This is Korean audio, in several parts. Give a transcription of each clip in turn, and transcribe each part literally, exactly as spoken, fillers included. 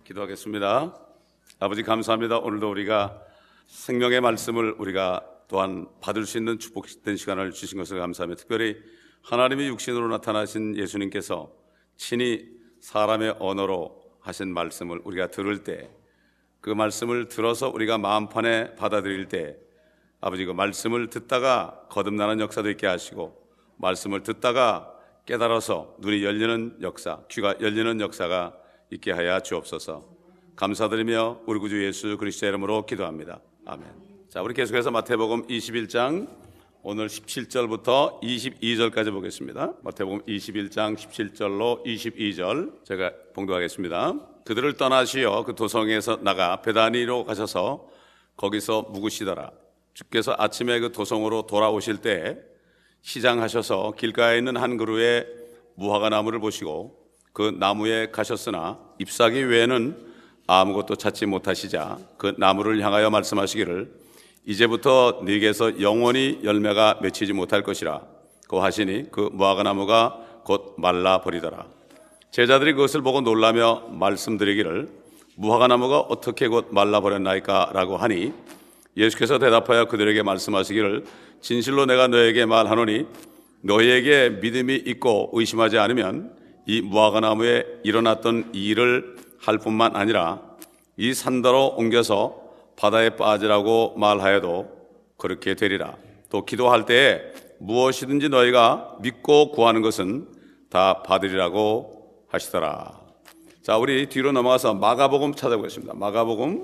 기도하겠습니다. 아버지 감사합니다. 오늘도 우리가 생명의 말씀을 우리가 또한 받을 수 있는 축복된 시간을 주신 것을 감사하며, 특별히 하나님이 육신으로 나타나신 예수님께서 친히 사람의 언어로 하신 말씀을 우리가 들을 때, 그 말씀을 들어서 우리가 마음판에 받아들일 때, 아버지 그 말씀을 듣다가 거듭나는 역사도 있게 하시고, 말씀을 듣다가 깨달아서 눈이 열리는 역사, 귀가 열리는 역사가 있게 하여 주옵소서. 감사드리며 우리 구주 예수 그리스도의 이름으로 기도합니다. 아멘. 자, 우리 계속해서 마태복음 이십일 장 오늘 십칠 절부터 이십이 절까지 보겠습니다. 마태복음 이십일 장 십칠 절로 이십이 절 제가 봉독하겠습니다. 그들을 떠나시어 그 도성에서 나가 베다니로 가셔서 거기서 묵으시더라. 주께서 아침에 그 도성으로 돌아오실 때 시장하셔서 길가에 있는 한 그루의 무화과 나무를 보시고 그 나무에 가셨으나 잎사귀 외에는 아무것도 찾지 못하시자 그 나무를 향하여 말씀하시기를 이제부터 네게서 영원히 열매가 맺히지 못할 것이라 고 하시니 그 무화과 나무가 곧 말라 버리더라. 제자들이 그것을 보고 놀라며 말씀드리기를 무화과 나무가 어떻게 곧 말라 버렸나이까 라고 하니 예수께서 대답하여 그들에게 말씀하시기를 진실로 내가 너에게 말하노니 너희에게 믿음이 있고 의심하지 않으면 이 무화과 나무에 일어났던 이 일을 할 뿐만 아니라 이 산더러 옮겨서 바다에 빠지라고 말하여도 그렇게 되리라. 또 기도할 때에 무엇이든지 너희가 믿고 구하는 것은 다 받으리라고 하시더라. 자, 우리 뒤로 넘어가서 마가복음 찾아보겠습니다. 마가복음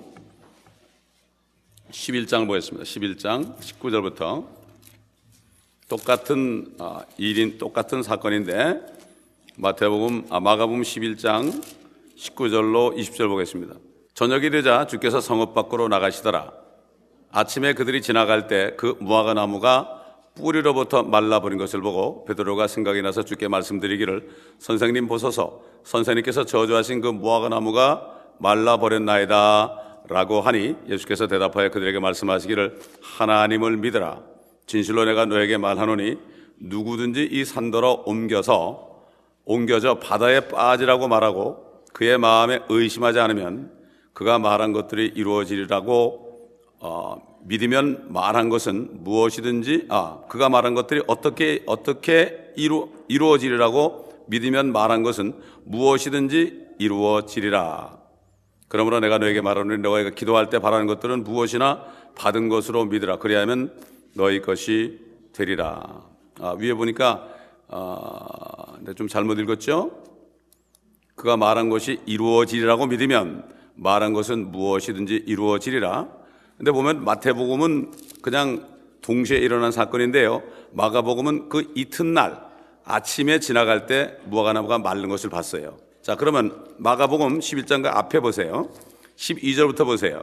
십일 장 보겠습니다. 십일 장 십구 절부터 똑같은 아, 일인 똑같은 사건인데 마태복음 아, 마가복음 십일 장 십구 절로 이십 절 보겠습니다. 저녁이 되자 주께서 성읍 밖으로 나가시더라. 아침에 그들이 지나갈 때 그 무화과 나무가 뿌리로부터 말라버린 것을 보고 베드로가 생각이 나서 주께 말씀드리기를 선생님 보소서, 선생님께서 저주하신 그 무화과 나무가 말라버렸나이다 라고 하니 예수께서 대답하여 그들에게 말씀하시기를 하나님을 믿으라. 진실로 내가 너에게 말하노니 누구든지 이 산더러 옮겨서 옮겨져 바다에 빠지라고 말하고 그의 마음에 의심하지 않으면 그가 말한 것들이 이루어지리라고 어, 믿으면 말한 것은 무엇이든지 아 그가 말한 것들이 어떻게 어떻게 이루, 이루어지리라고 믿으면 말한 것은 무엇이든지 이루어지리라. 그러므로 내가 너에게 말하노니 너희가 기도할 때 바라는 것들은 무엇이나 받은 것으로 믿으라. 그리하면 너희 것이 되리라. 아, 위에 보니까 아, 좀 잘못 읽었죠? 그가 말한 것이 이루어지리라고 믿으면 말한 것은 무엇이든지 이루어지리라. 근데 보면 마태복음은 그냥 동시에 일어난 사건인데요, 마가복음은 그 이튿날 아침에 지나갈 때 무화과 나무가 마른 것을 봤어요. 자, 그러면 마가복음 십일 장과 앞에 보세요. 십이 절부터 보세요.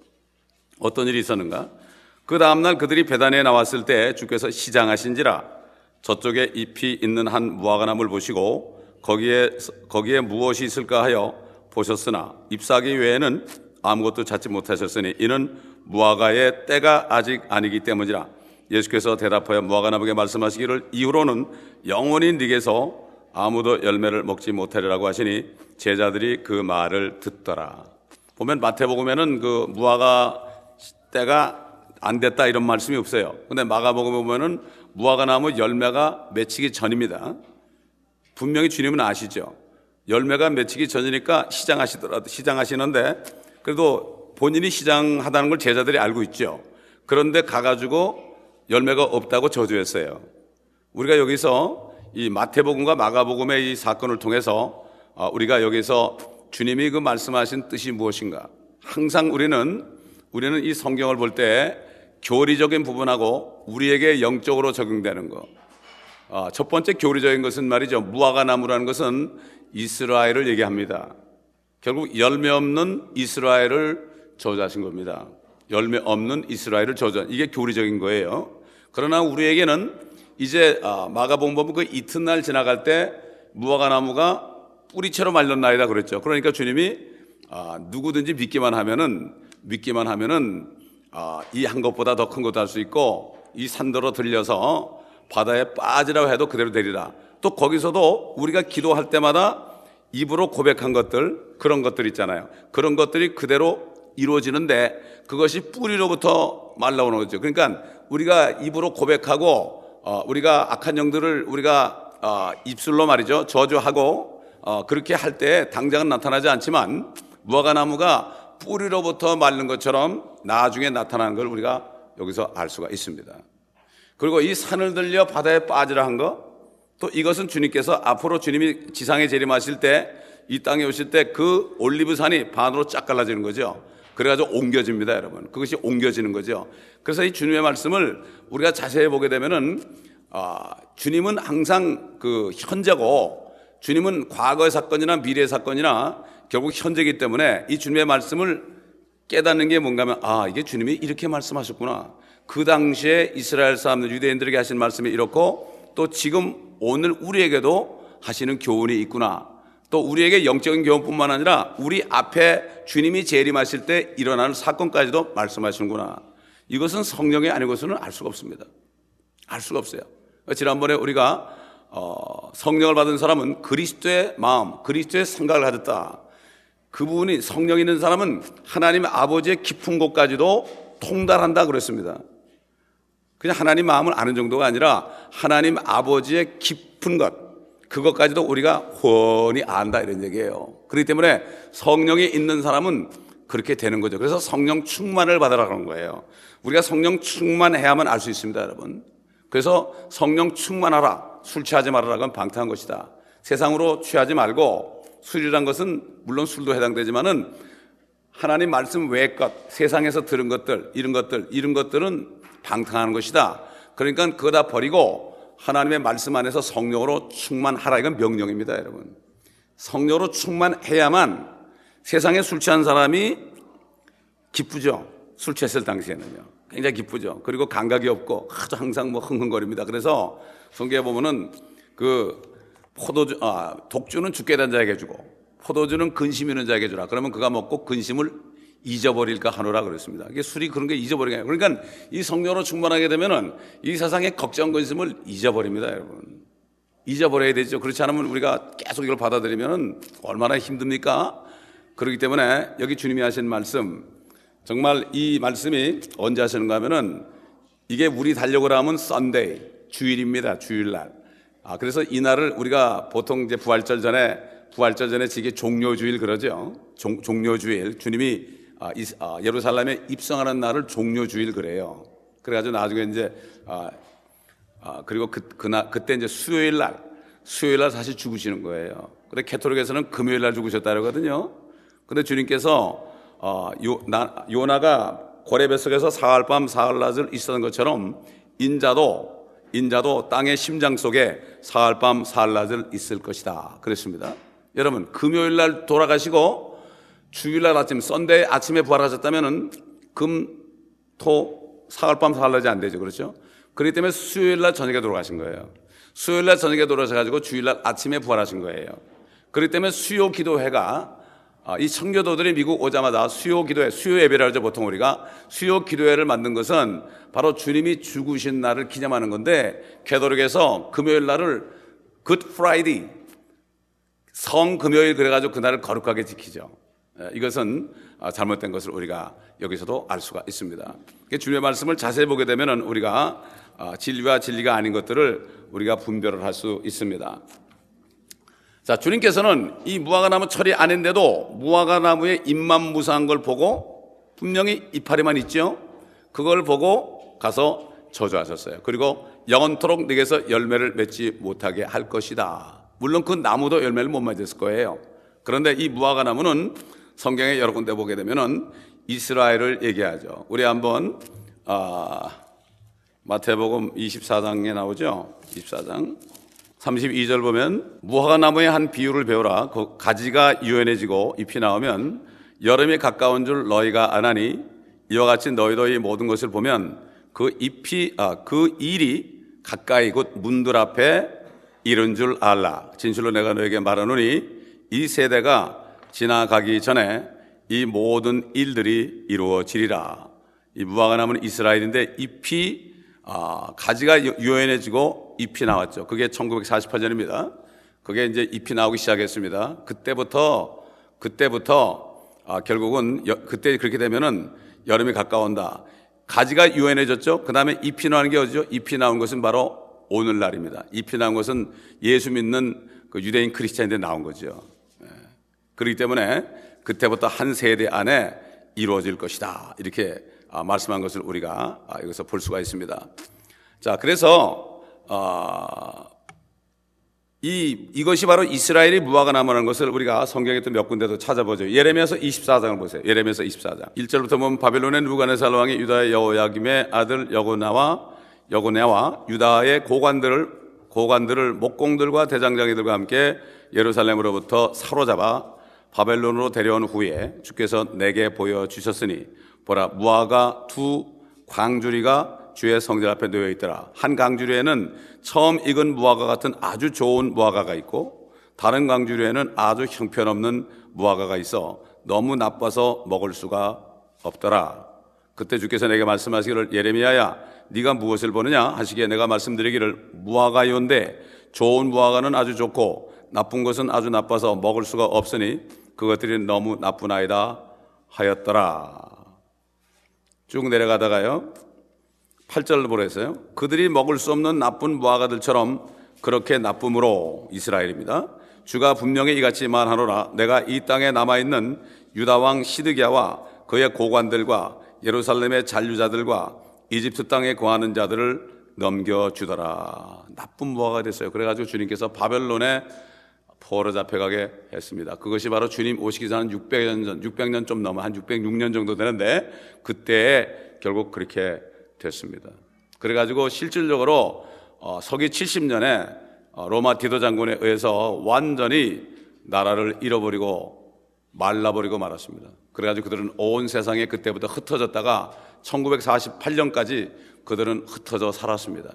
어떤 일이 있었는가? 그 다음날 그들이 베다니에 나왔을 때 주께서 시장하신지라 저쪽에 잎이 있는 한 무화과 나무를 보시고 거기에 거기에 무엇이 있을까 하여 보셨으나 잎사귀 외에는 아무것도 찾지 못하셨으니 이는 무화과의 때가 아직 아니기 때문이라. 예수께서 대답하여 무화과 나무에게 말씀하시기를 이후로는 영원히 네게서 아무도 열매를 먹지 못하리라고 하시니 제자들이 그 말을 듣더라. 보면 마태복음에는 그 무화과 때가 안 됐다 이런 말씀이 없어요. 근데 마가복음에 보면은 무화과 나무 열매가 맺히기 전입니다. 분명히 주님은 아시죠. 열매가 맺히기 전이니까 시장하시더라도 시장하시는데 그래도 본인이 시장하다는 걸 제자들이 알고 있죠. 그런데 가가지고 열매가 없다고 저주했어요. 우리가 여기서 이 마태복음과 마가복음의 이 사건을 통해서 우리가 여기서 주님이 그 말씀하신 뜻이 무엇인가? 항상 우리는 우리는 이 성경을 볼 때 교리적인 부분하고 우리에게 영적으로 적용되는 것. 아, 첫 번째 교리적인 것은 말이죠. 무화과 나무라는 것은 이스라엘을 얘기합니다. 결국 열매 없는 이스라엘을 저주하신 겁니다. 열매 없는 이스라엘을 저주한 이게 교리적인 거예요. 그러나 우리에게는 이제 아, 마가복음 보면 그 이튿날 지나갈 때 무화과 나무가 뿌리채로 말렸나이다 그랬죠. 그러니까 주님이 아, 누구든지 믿기만 하면은 믿기만 하면은 아, 이 한 것보다 더 큰 것도 할 수 있고 이 산더러 들려서 바다에 빠지라고 해도 그대로 되리라. 또 거기서도 우리가 기도할 때마다 입으로 고백한 것들, 그런 것들 있잖아요. 그런 것들이 그대로 이루어지는데 그것이 뿌리로부터 말 나오는 거죠. 그러니까 우리가 입으로 고백하고 어, 우리가 악한 영들을 우리가 어, 입술로 말이죠 저주하고 어, 그렇게 할 때 당장은 나타나지 않지만 무화과나무가 뿌리로부터 말른 것처럼 나중에 나타나는 걸 우리가 여기서 알 수가 있습니다. 그리고 이 산을 들려 바다에 빠지라 한 거, 또 이것은 주님께서 앞으로 주님이 지상에 재림하실 때 이 땅에 오실 때 그 올리브산이 반으로 쫙 갈라지는 거죠. 그래가지고 옮겨집니다, 여러분. 그것이 옮겨지는 거죠. 그래서 이 주님의 말씀을 우리가 자세히 보게 되면은 아, 주님은 항상 그 현재고 주님은 과거의 사건이나 미래의 사건이나 결국 현재이기 때문에 이 주님의 말씀을 깨닫는 게 뭔가 하면 아, 이게 주님이 이렇게 말씀하셨구나. 그 당시에 이스라엘 사람들, 유대인들에게 하신 말씀이 이렇고 또 지금 오늘 우리에게도 하시는 교훈이 있구나. 또 우리에게 영적인 교훈뿐만 아니라 우리 앞에 주님이 재림하실 때 일어나는 사건까지도 말씀하시는구나. 이것은 성령이 아니고서는 알 수가 없습니다. 알 수가 없어요. 지난번에 우리가 어, 성령을 받은 사람은 그리스도의 마음, 그리스도의 생각을 가졌다. 그분이 성령 있는 사람은 하나님 아버지의 깊은 곳까지도 통달한다 그랬습니다. 그냥 하나님 마음을 아는 정도가 아니라 하나님 아버지의 깊은 것, 그것까지도 우리가 훤히 안다 이런 얘기예요. 그렇기 때문에 성령이 있는 사람은 그렇게 되는 거죠. 그래서 성령 충만을 받으라는 거예요. 우리가 성령 충만해야만 알 수 있습니다, 여러분. 그래서 성령 충만하라. 술 취하지 말아라는 건 방탕한 것이다. 세상으로 취하지 말고 술이란 것은 물론 술도 해당되지만은 하나님 말씀 외의 것, 세상에서 들은 것들, 이런 것들, 이런 것들은 방탕한 것이다. 그러니까 그거 다 버리고 하나님의 말씀 안에서 성령으로 충만하라. 이건 명령입니다, 여러분. 성령으로 충만해야만 세상에 술 취한 사람이 기쁘죠. 술 취했을 당시에는요. 굉장히 기쁘죠. 그리고 감각이 없고 아주 항상 뭐 흥흥거립니다. 그래서 성경에 보면은 그 포도주, 아, 독주는 죽게 된 자에게 주고 포도주는 근심 있는 자에게 주라. 그러면 그가 먹고 근심을 잊어버릴까 하노라 그랬습니다. 이게 술이 그런 게 잊어버리게. 그러니까 이 성령으로 충만하게 되면은 이 세상의 걱정, 근심을 잊어버립니다, 여러분. 잊어버려야 되죠. 그렇지 않으면 우리가 계속 이걸 받아들이면은 얼마나 힘듭니까? 그렇기 때문에 여기 주님이 하신 말씀, 정말 이 말씀이 언제 하시는가 하면은 이게 우리 달력으로 하면 썬데이, 주일입니다. 주일날. 아, 그래서 이 날을 우리가 보통 이제 부활절 전에, 부활절 전에 이게 종료주일 그러죠. 종, 종료주일. 주님이 아, 이, 아, 예루살렘에 입성하는 날을 종료주일 그래요. 그래가지고 나중에 이제, 아, 아, 그리고 그, 그날, 그때 이제 수요일 날, 수요일 날 다시 죽으시는 거예요. 근데 캐톨릭에서는 금요일 날 죽으셨다 그러거든요. 근데 주님께서, 어, 요, 나, 요나가 고래 뱃속에서 사흘밤 사흘낮을 있었던 것처럼 인자도, 인자도 땅의 심장 속에 사흘밤 사흘낮을 있을 것이다. 그랬습니다. 여러분, 금요일 날 돌아가시고 주일날 아침, 썬데이 아침에 부활하셨다면은 금, 토, 사흘밤 사흘낮이 안 되죠. 그렇죠? 그렇기 때문에 수요일날 저녁에 돌아가신 거예요. 수요일날 저녁에 돌아가셔가지고 주일날 아침에 부활하신 거예요. 그렇기 때문에 수요 기도회가 이 청교도들이 미국 오자마자 수요 기도회, 수요 예배를 하죠. 보통 우리가 수요 기도회를 만든 것은 바로 주님이 죽으신 날을 기념하는 건데 캐톨릭에서 금요일 날을 굿 프라이데이, 성 금요일 그래가지고 그날을 거룩하게 지키죠. 이것은 잘못된 것을 우리가 여기서도 알 수가 있습니다. 주님의 말씀을 자세히 보게 되면 우리가 진리와 진리가 아닌 것들을 우리가 분별을 할 수 있습니다. 자, 주님께서는 이 무화과나무 철이 아닌데도 무화과나무의 잎만 무성한 걸 보고 분명히 이파리만 있죠. 그걸 보고 가서 저주하셨어요. 그리고 영원토록 네게서 열매를 맺지 못하게 할 것이다. 물론 그 나무도 열매를 못 맺었을 거예요. 그런데 이 무화과나무는 성경에 여러 군데 보게 되면은 이스라엘을 얘기하죠. 우리 한번 아, 마태복음 이십사 장에 나오죠. 이십사 장 삼십이 절 보면 무화과나무의 한 비유를 배우라. 그 가지가 유연해지고 잎이 나오면 여름이 가까운 줄 너희가 아나니 이와 같이 너희도 이 모든 것을 보면 그 잎이 아, 그 일이 가까이 곧 문들 앞에 이른 줄 알라. 진실로 내가 너에게 말하노니 이 세대가 지나가기 전에 이 모든 일들이 이루어지리라. 이 무화과나무는 이스라엘인데 잎이 아, 가지가 유연해지고 잎이 나왔죠. 그게 천구백사십팔 년입니다. 그게 이제 잎이 나오기 시작했습니다. 그때부터 그때부터 아, 결국은 여, 그때 그렇게 되면은 여름이 가까운다. 가지가 유연해졌죠. 그 다음에 잎이 나오는 게 어디죠? 잎이 나온 것은 바로 오늘날입니다. 잎이 나온 것은 예수 믿는 그 유대인 크리스찬인데 나온 거죠. 예. 그렇기 때문에 그때부터 한 세대 안에 이루어질 것이다. 이렇게 아, 말씀한 것을 우리가 아, 여기서 볼 수가 있습니다. 자, 그래서 어, 이, 이것이 바로 이스라엘이 무화과 나무라는 것을 우리가 성경에 또 몇 군데도 찾아보죠. 예레미야서 이십사 장을 보세요. 예레미야서 이십사 장 일 절부터 보면 바벨론의 누부갓네살 왕이 유다의 여호야김의 아들 여고나와 여고네와 유다의 고관들을 고관들을 목공들과 대장장이들과 함께 예루살렘으로부터 사로잡아 바벨론으로 데려온 후에 주께서 내게 보여주셨으니 보라, 무화과 두 광주리가 주의 성전 앞에 놓여 있더라. 한 광주리에는 처음 익은 무화과 같은 아주 좋은 무화과가 있고 다른 광주리에는 아주 형편없는 무화과가 있어 너무 나빠서 먹을 수가 없더라. 그때 주께서 내게 말씀하시기를 예레미야야 네가 무엇을 보느냐 하시기에 내가 말씀드리기를 무화과요인데 좋은 무화과는 아주 좋고 나쁜 것은 아주 나빠서 먹을 수가 없으니 그것들이 너무 나쁜 아이다 하였더라. 쭉 내려가다가요 팔 절을 보랬어요. 그들이 먹을 수 없는 나쁜 무화과들처럼 그렇게 나쁨으로 이스라엘입니다. 주가 분명히 이같이 말하노라. 내가 이 땅에 남아있는 유다왕 시드기야와 그의 고관들과 예루살렘의 잔류자들과 이집트 땅에 거하는 자들을 넘겨주더라. 나쁜 무화과가 됐어요. 그래가지고 주님께서 바벨론에 포로 잡혀가게 했습니다. 그것이 바로 주님 오시기 전 육백 년 전, 육백 년 좀 넘어 한 육백육 년 정도 되는데 그때 결국 그렇게 됐습니다. 그래가지고 실질적으로 어, 서기 칠십 년에 어, 로마 디도 장군에 의해서 완전히 나라를 잃어버리고 말라버리고 말았습니다. 그래가지고 그들은 온 세상에 그때부터 흩어졌다가 천구백사십팔 년까지 그들은 흩어져 살았습니다.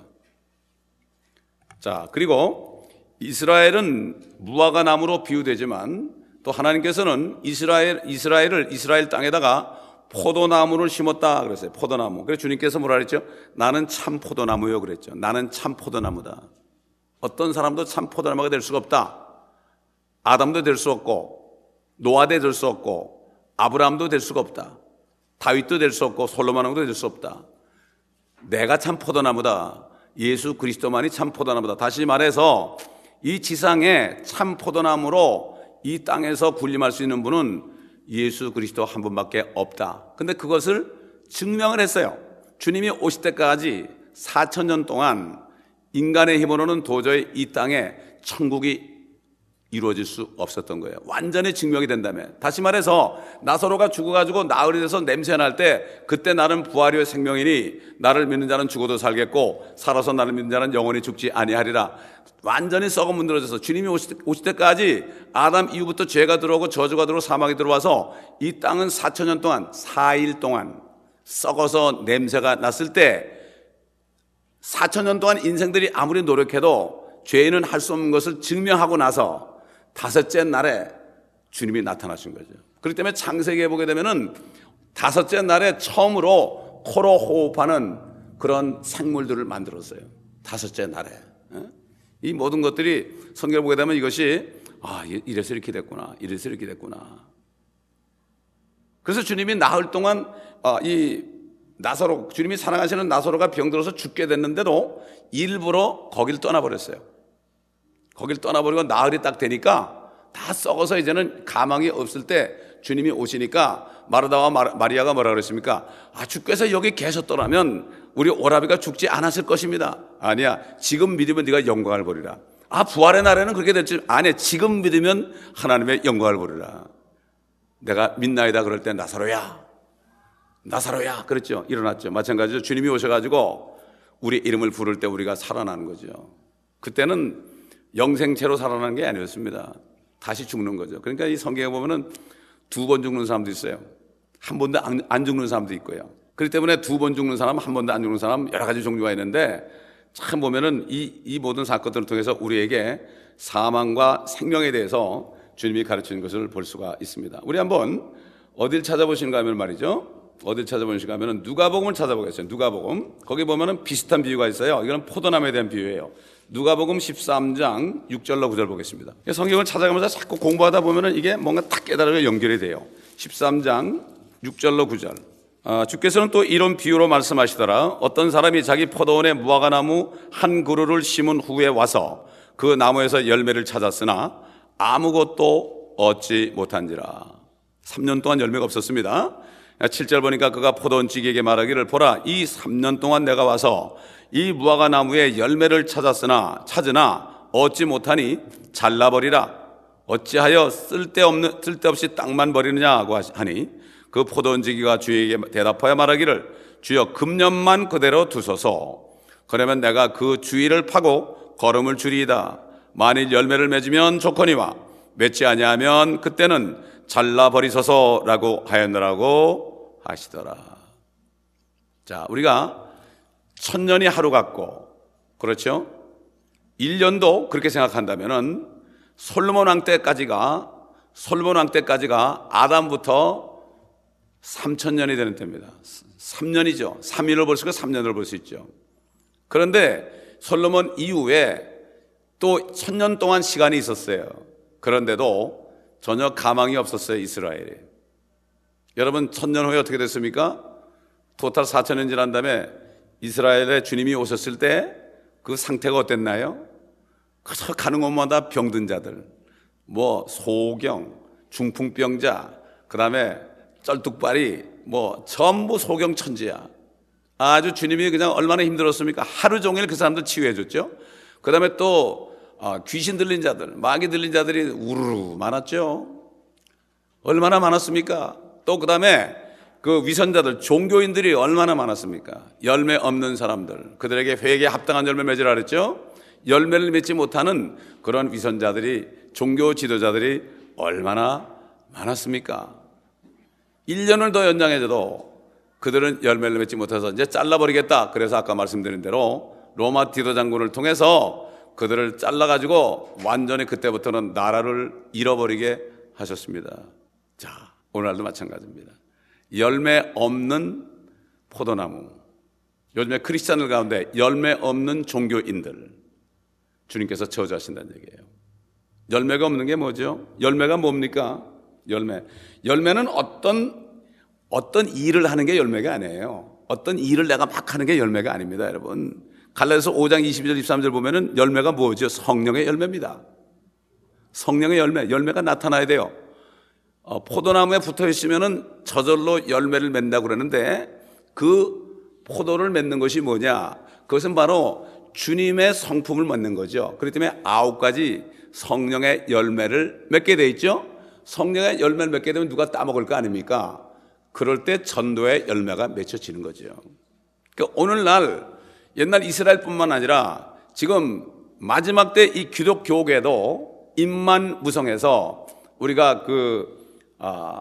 자, 그리고 이스라엘은 무화과 나무로 비유되지만 또 하나님께서는 이스라엘, 이스라엘을 이스라엘 땅에다가 포도나무를 심었다 그랬어요. 포도나무. 그래서 주님께서 뭐라 그랬죠? 나는 참 포도나무요 그랬죠. 나는 참 포도나무다. 어떤 사람도 참 포도나무가 될 수가 없다. 아담도 될 수 없고 노아도 될 수 없고 아브라함도 될 수가 없다. 다윗도 될 수 없고 솔로몬도 될 수 없다. 내가 참 포도나무다. 예수 그리스도만이 참 포도나무다. 다시 말해서 이 지상에 참 포도나무로 이 땅에서 군림할 수 있는 분은 예수 그리스도 한 분밖에 없다. 근데 그것을 증명을 했어요. 주님이 오실 때까지 사천 년 동안 인간의 힘으로는 도저히 이 땅에 천국이 이루어질 수 없었던 거예요. 완전히 증명이 된다면. 다시 말해서 나사로가 죽어가지고 나흘이 돼서 냄새 날 때 그때 나는 부활이요 생명이니 나를 믿는 자는 죽어도 살겠고 살아서 나를 믿는 자는 영원히 죽지 아니하리라. 완전히 썩어 문드러져서 주님이 오실, 때, 오실 때까지 아담 이후부터 죄가 들어오고 저주가 들어오고 사망이 들어와서 이 땅은 사천 년 동안 사 일 동안 썩어서 냄새가 났을 때 사천 년 동안 인생들이 아무리 노력해도 죄인은 할 수 없는 것을 증명하고 나서 다섯째 날에 주님이 나타나신 거죠. 그렇기 때문에 창세기에 보게 되면은 다섯째 날에 처음으로 코로 호흡하는 그런 생물들을 만들었어요. 다섯째 날에. 이 모든 것들이 성경을 보게 되면 이것이 아, 이래서 이렇게 됐구나. 이래서 이렇게 됐구나. 그래서 주님이 나흘 동안 아, 이 나사로, 주님이 사랑하시는 나사로가 병들어서 죽게 됐는데도 일부러 거길 떠나버렸어요. 거길 떠나버리고 나흘이 딱 되니까 다 썩어서 이제는 가망이 없을 때 주님이 오시니까 마르다와 마리아가 뭐라 그랬습니까? 아, 주께서 여기 계셨더라면 우리 오라비가 죽지 않았을 것입니다. 아니야, 지금 믿으면 네가 영광을 보리라. 아, 부활의 날에는 그렇게 될지 아니야, 지금 믿으면 하나님의 영광을 보리라. 내가 믿나이다 그럴 때 나사로야, 나사로야 그랬죠. 일어났죠. 마찬가지로 주님이 오셔가지고 우리 이름을 부를 때 우리가 살아나는 거죠. 그때는 영생체로 살아나는 게 아니었습니다. 다시 죽는 거죠. 그러니까 이 성경에 보면은 두 번 죽는 사람도 있어요. 한 번도 안 죽는 사람도 있고요. 그렇기 때문에 두 번 죽는 사람, 한 번도 안 죽는 사람 여러 가지 종류가 있는데 참 보면은 이, 이 모든 사건들을 통해서 우리에게 사망과 생명에 대해서 주님이 가르치는 것을 볼 수가 있습니다. 우리 한번 어딜 찾아보시는가 하면 말이죠. 어딜 찾아보시는가 하면 누가복음을 찾아보겠어요. 누가복음. 거기 보면은 비슷한 비유가 있어요. 이거는 포도나무에 대한 비유예요. 누가복음 십삼 장 육 절로 구 절 보겠습니다. 성경을 찾아가면서 자꾸 공부하다 보면은 이게 뭔가 딱 깨달음에 연결이 돼요. 십삼 장 육 절로 구 절. 아, 주께서는 또 이런 비유로 말씀하시더라. 어떤 사람이 자기 포도원에 무화과나무 한 그루를 심은 후에 와서 그 나무에서 열매를 찾았으나 아무것도 얻지 못한지라. 삼 년 동안 열매가 없었습니다. 칠 절 보니까 그가 포도원지기에게 말하기를, 보라, 이 삼 년 동안 내가 와서 이 무화과 나무에 열매를 찾았으나 찾으나 얻지 못하니 잘라버리라. 어찌하여 쓸데없는 쓸데없이 땅만 버리느냐고 하니 그 포도원지기가 주에게 대답하여 말하기를, 주여 금년만 그대로 두소서. 그러면 내가 그 주위를 파고 거름을 주리이다. 만일 열매를 맺으면 좋거니와 맺지 아니하면 그때는 잘라버리소서라고 하였느라고 하시더라. 자, 우리가 천년이 하루 같고, 그렇죠? 일 년도 그렇게 생각한다면은 솔로몬 왕 때까지가 솔로몬 왕 때까지가 아담부터 삼천 년이 되는 때입니다. 삼 년이죠. 삼 일을 볼 수 있고 삼 년을 볼 수 있죠. 그런데 솔로몬 이후에 또 천 년 동안 시간이 있었어요. 그런데도 전혀 가망이 없었어요, 이스라엘이. 여러분, 천 년 후에 어떻게 됐습니까? 토탈 사천 년 지난 다음에 이스라엘에 주님이 오셨을 때 그 상태가 어땠나요? 그저 가는 곳마다 병든 자들, 뭐 소경, 중풍병자, 그 다음에 쩔뚝발이, 뭐 전부 소경천지야. 아주 주님이 그냥 얼마나 힘들었습니까? 하루 종일 그 사람들 치유해 줬죠. 그 다음에 또 귀신 들린 자들, 마귀 들린 자들이 우르르 많았죠. 얼마나 많았습니까? 또 그 다음에 그 위선자들, 종교인들이 얼마나 많았습니까? 열매 없는 사람들, 그들에게 회개에 합당한 열매 맺으라 그랬죠. 열매를 맺지 못하는 그런 위선자들이, 종교 지도자들이 얼마나 많았습니까? 일 년을 더 연장해줘도 그들은 열매를 맺지 못해서 이제 잘라버리겠다. 그래서 아까 말씀드린 대로 로마 디도 장군을 통해서 그들을 잘라가지고 완전히 그때부터는 나라를 잃어버리게 하셨습니다. 자, 오늘날도 마찬가지입니다. 열매 없는 포도나무, 요즘에 크리스찬들 가운데 열매 없는 종교인들, 주님께서 저주하신다는 얘기예요. 열매가 없는 게 뭐죠? 열매가 뭡니까? 열매. 열매는 어떤 어떤 일을 하는 게 열매가 아니에요. 어떤 일을 내가 막 하는 게 열매가 아닙니다, 여러분. 갈라디아서 오 장 이십이 절 이십삼 절 보면은 열매가 뭐죠? 성령의 열매입니다. 성령의 열매, 열매가 나타나야 돼요. 어, 포도나무에 붙어 있으면은 저절로 열매를 맺는다고 그러는데, 그 포도를 맺는 것이 뭐냐? 그것은 바로 주님의 성품을 맺는 거죠. 그렇기 때문에 아홉 가지 성령의 열매를 맺게 돼 있죠. 성령의 열매를 맺게 되면 누가 따먹을 거 아닙니까? 그럴 때 전도의 열매가 맺혀지는 거죠. 그러니까 오늘날 옛날 이스라엘뿐만 아니라 지금 마지막 때 이 기독교계도 입만 무성해서 우리가 그, 아,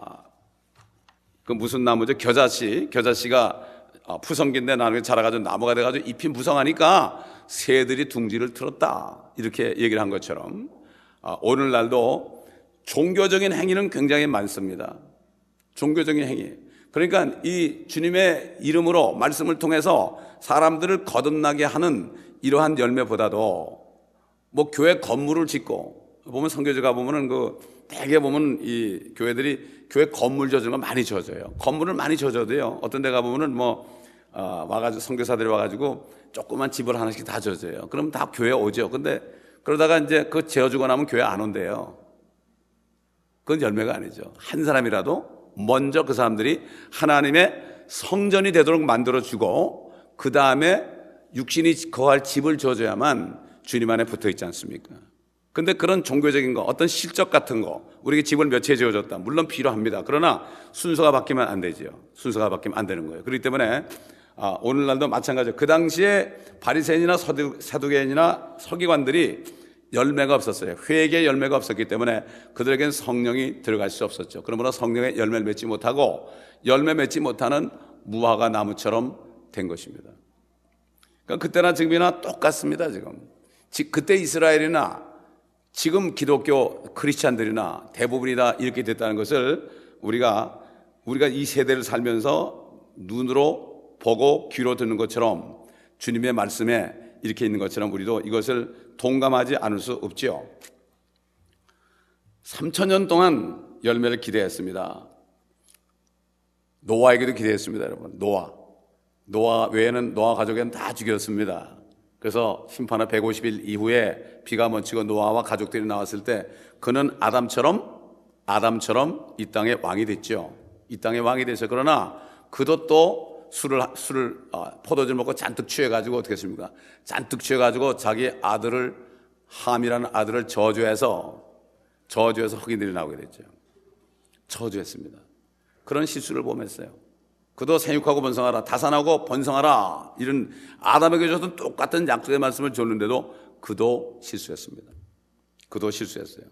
그 무슨 나무죠? 겨자씨, 겨자씨가 푸성기인데 나중에 자라가지고 나무가 돼가지고 잎이 무성하니까 새들이 둥지를 틀었다, 이렇게 얘기를 한 것처럼 아, 오늘날도 종교적인 행위는 굉장히 많습니다. 종교적인 행위. 그러니까 이 주님의 이름으로 말씀을 통해서 사람들을 거듭나게 하는 이러한 열매보다도 뭐 교회 건물을 짓고, 보면 선교지 가 보면은 그 대개 보면 이 교회들이 교회 건물 져주는 거 많이 져줘요. 건물을 많이 져줘도요, 어떤 데 가 보면은 뭐 어, 와가지고 선교사들이 와가지고 조그만 집을 하나씩 다 져줘요. 그럼 다 교회 오죠. 근데 그러다가 이제 그 지어주고 나면 교회 안 온대요. 그건 열매가 아니죠. 한 사람이라도 먼저 그 사람들이 하나님의 성전이 되도록 만들어주고 그 다음에 육신이 거할 집을 줘줘야만 주님 안에 붙어 있지 않습니까? 근데 그런 종교적인 거, 어떤 실적 같은 거, 우리에게 집을 몇 채 지어줬다, 물론 필요합니다. 그러나 순서가 바뀌면 안 되죠. 순서가 바뀌면 안 되는 거예요. 그렇기 때문에 아, 오늘날도 마찬가지예요. 그 당시에 바리새인이나 사두개인이나 서기관들이 열매가 없었어요. 회개의 열매가 없었기 때문에 그들에게는 성령이 들어갈 수 없었죠. 그러므로 성령의 열매를 맺지 못하고 열매 맺지 못하는 무화과 나무처럼 된 것입니다. 그러니까 그때나 지금이나 똑같습니다. 지금 그때 이스라엘이나 지금 기독교 크리스찬들이나 대부분이 다 이렇게 됐다는 것을 우리가 우리가 이 세대를 살면서 눈으로 보고 귀로 듣는 것처럼 주님의 말씀에 이렇게 있는 것처럼 우리도 이것을 동감하지 않을 수 없지요. 삼천 년 동안 열매를 기대했습니다. 노아에게도 기대했습니다, 여러분. 노아. 노아 외에는 노아 가족에는 다 죽였습니다. 그래서 심판의 백오십 일 이후에 비가 멈추고 노아와 가족들이 나왔을 때 그는 아담처럼 아담처럼 이 땅의 왕이 됐죠. 이 땅의 왕이 돼서 그러나 그도 또 술을 술을 아, 포도주를 먹고 잔뜩 취해가지고 어떻게 했습니까? 잔뜩 취해가지고 자기 아들을 함이라는 아들을 저주해서 저주해서 흑인들이 나오게 됐죠. 저주했습니다. 그런 실수를 범했어요. 그도 생육하고 번성하라, 다산하고 번성하라, 이런 아담에게 줬던 똑같은 약속의 말씀을 줬는데도 그도 실수했습니다. 그도 실수했어요.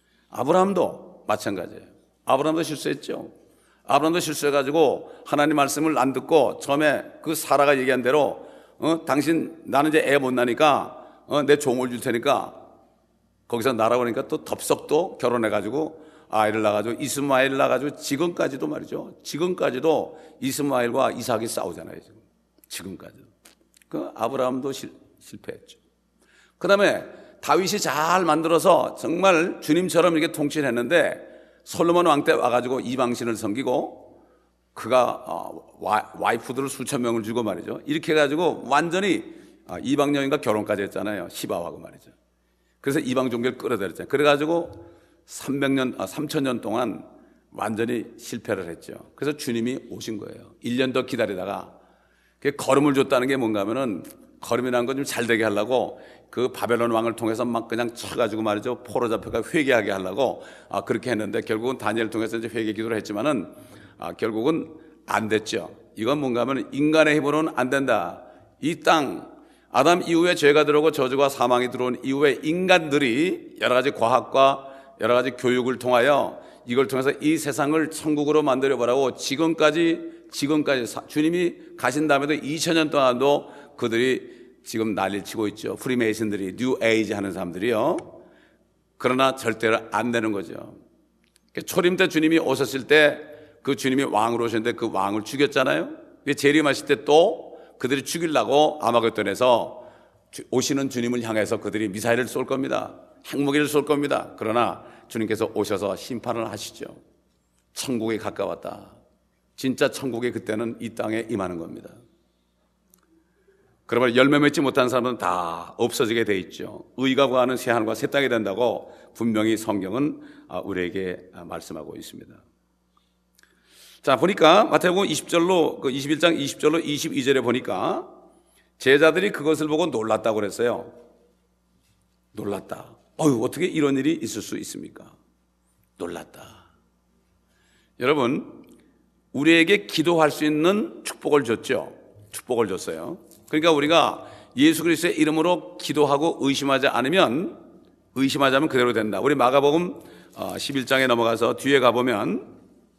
아브라함도 마찬가지예요. 아브라함도 실수했죠. 아브라함도 실수해가지고 하나님 말씀을 안 듣고 처음에 그 사라가 얘기한 대로 어, 당신 나는 이제 애 못 나니까 어, 내 종을 줄 테니까 거기서 날아오니까 또 덥석 또 결혼해가지고 아이를 낳아가지고 이스마엘을 낳아가지고 지금까지도 말이죠. 지금까지도 이스마엘과 이삭이 싸우잖아요. 지금. 지금까지도. 그 아브라함도 실, 실패했죠. 그 다음에 다윗이 잘 만들어서 정말 주님처럼 이렇게 통치를 했는데 솔로몬 왕 때 와가지고 이방신을 섬기고 그가 와, 와이프들을 수천 명을 주고 말이죠. 이렇게 해가지고 완전히 이방 여인과 결혼까지 했잖아요. 시바하고 말이죠. 그래서 이방 종교를 끌어들였잖아요. 그래가지고 삼백 년, 아, 삼천 년 동안 완전히 실패를 했죠. 그래서 주님이 오신 거예요. 일 년 더 기다리다가 걸음을 줬다는 게 뭔가 하면은 걸음이라는 건 좀 잘 되게 하려고 그 바벨론 왕을 통해서 막 그냥 쳐가지고 말이죠. 포로 잡혀가 회개하게 하려고 아, 그렇게 했는데 결국은 다니엘을 통해서 이제 회개 기도를 했지만은 아, 결국은 안 됐죠. 이건 뭔가 하면 인간의 힘으로는 안 된다. 이 땅, 아담 이후에 죄가 들어오고 저주가 사망이 들어온 이후에 인간들이 여러 가지 과학과 여러 가지 교육을 통하여 이걸 통해서 이 세상을 천국으로 만들어 보라고 지금까지 지금까지 주님이 가신 다음에도 이천 년 동안도 그들이 지금 난리를 치고 있죠. 프리메이슨들이, 뉴 에이지 하는 사람들이요. 그러나 절대로 안 되는 거죠. 초림 때 주님이 오셨을 때 그 주님이 왕으로 오셨는데 그 왕을 죽였잖아요. 재림하실 때 또 그들이 죽이려고 아마겟돈에서 오시는 주님을 향해서 그들이 미사일을 쏠 겁니다. 핵무기를 쏠 겁니다. 그러나 주님께서 오셔서 심판을 하시죠. 천국에 가까웠다. 진짜 천국이 그때는 이 땅에 임하는 겁니다. 그러면 열매 맺지 못한 사람은 다 없어지게 돼 있죠. 의가 구하는 새 하늘과 새 땅이 된다고 분명히 성경은 우리에게 말씀하고 있습니다. 자, 보니까 마태복음 이십 절로 그 이십일 장 이십 절로 이십이 절에 보니까 제자들이 그것을 보고 놀랐다고 그랬어요. 놀랐다. 어휴, 어떻게 이런 일이 있을 수 있습니까? 놀랐다. 여러분, 우리에게 기도할 수 있는 축복을 줬죠. 축복을 줬어요. 그러니까 우리가 예수 그리스도의 이름으로 기도하고 의심하지 않으면 의심하자면 그대로 된다. 우리 마가복음 십일 장에 넘어가서 뒤에 가보면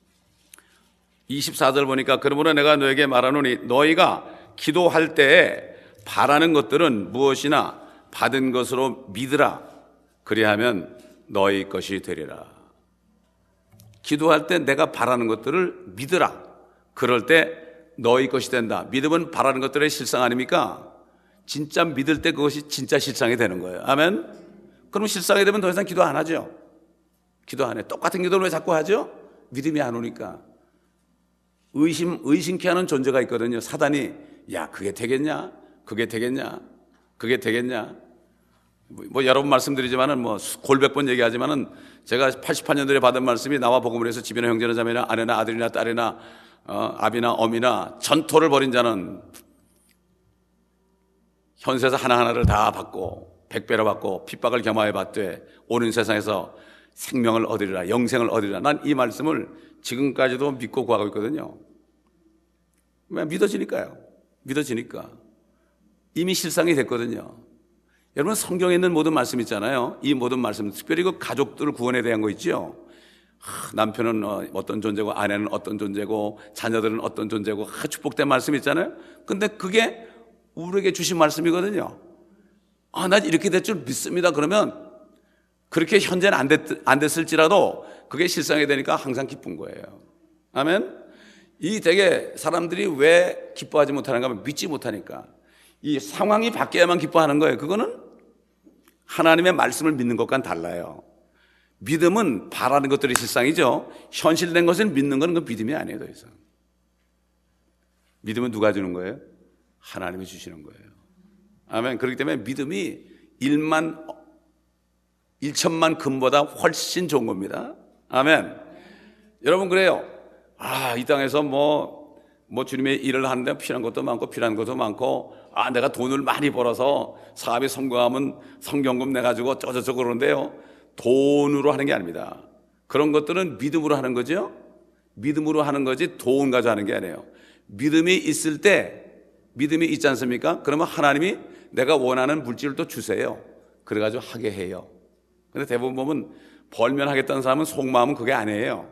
이십사 절 보니까 그러므로 내가 너에게 말하노니 너희가 기도할 때에 바라는 것들은 무엇이나 받은 것으로 믿으라. 그리하면 너희 것이 되리라. 기도할 때 내가 바라는 것들을 믿으라. 그럴 때 너희 것이 된다. 믿음은 바라는 것들의 실상 아닙니까? 진짜 믿을 때 그것이 진짜 실상이 되는 거예요. 아멘. 그럼 실상이 되면 더 이상 기도 안 하죠. 기도 안 해. 똑같은 기도를 왜 자꾸 하죠? 믿음이 안 오니까. 의심, 의심케 하는 존재가 있거든요. 사단이 야 그게 되겠냐? 그게 되겠냐? 그게 되겠냐? 뭐, 뭐 여러 번 말씀드리지만은 뭐 골백 번 얘기하지만은 제가 팔십팔 년도에 받은 말씀이 나와 복음을 해서 집이나 형제나 자매나 아내나 아들이나 딸이나 어, 아비나 어미나 전토를 벌인 자는 현세에서 하나하나를 다 받고 백배로 받고 핍박을 겸하여 받되 오는 세상에서 생명을 얻으리라, 영생을 얻으리라. 난 이 말씀을 지금까지도 믿고 구하고 있거든요. 왜? 믿어지니까요. 믿어지니까. 이미 실상이 됐거든요. 여러분 성경에 있는 모든 말씀 있잖아요. 이 모든 말씀, 특별히 그 가족들 구원에 대한 거 있죠. 하, 남편은 어떤 존재고 아내는 어떤 존재고 자녀들은 어떤 존재고 하, 축복된 말씀 있잖아요. 근데 그게 우리에게 주신 말씀이거든요. 아, 나 이렇게 될 줄 믿습니다. 그러면 그렇게 현재는 안, 됐, 안 됐을지라도 그게 실상이 되니까 항상 기쁜 거예요. 아멘. 이 되게 사람들이 왜 기뻐하지 못하는가 하면 믿지 못하니까. 이 상황이 바뀌어야만 기뻐하는 거예요. 그거는 하나님의 말씀을 믿는 것과는 달라요. 믿음은 바라는 것들이 실상이죠. 현실된 것을 믿는 것은 그 믿음이 아니에요. 더 이상. 믿음은 누가 주는 거예요? 하나님이 주시는 거예요. 아멘. 그렇기 때문에 믿음이 일만 일천만 금보다 훨씬 좋은 겁니다. 아멘. 여러분 그래요. 아, 이 땅에서 뭐, 뭐 주님의 일을 하는데 필요한 것도 많고 필요한 것도 많고, 아, 내가 돈을 많이 벌어서 사업이 성공하면 성경금 내가지고 어쩌고저쩌고 그러는데요. 돈으로 하는 게 아닙니다. 그런 것들은 믿음으로 하는 거죠. 믿음으로 하는 거지 돈 가지고 하는 게 아니에요. 믿음이 있을 때, 믿음이 있지 않습니까? 그러면 하나님이 내가 원하는 물질을 또 주세요. 그래가지고 하게 해요. 근데 대부분 보면 벌면 하겠다는 사람은 속마음은 그게 아니에요.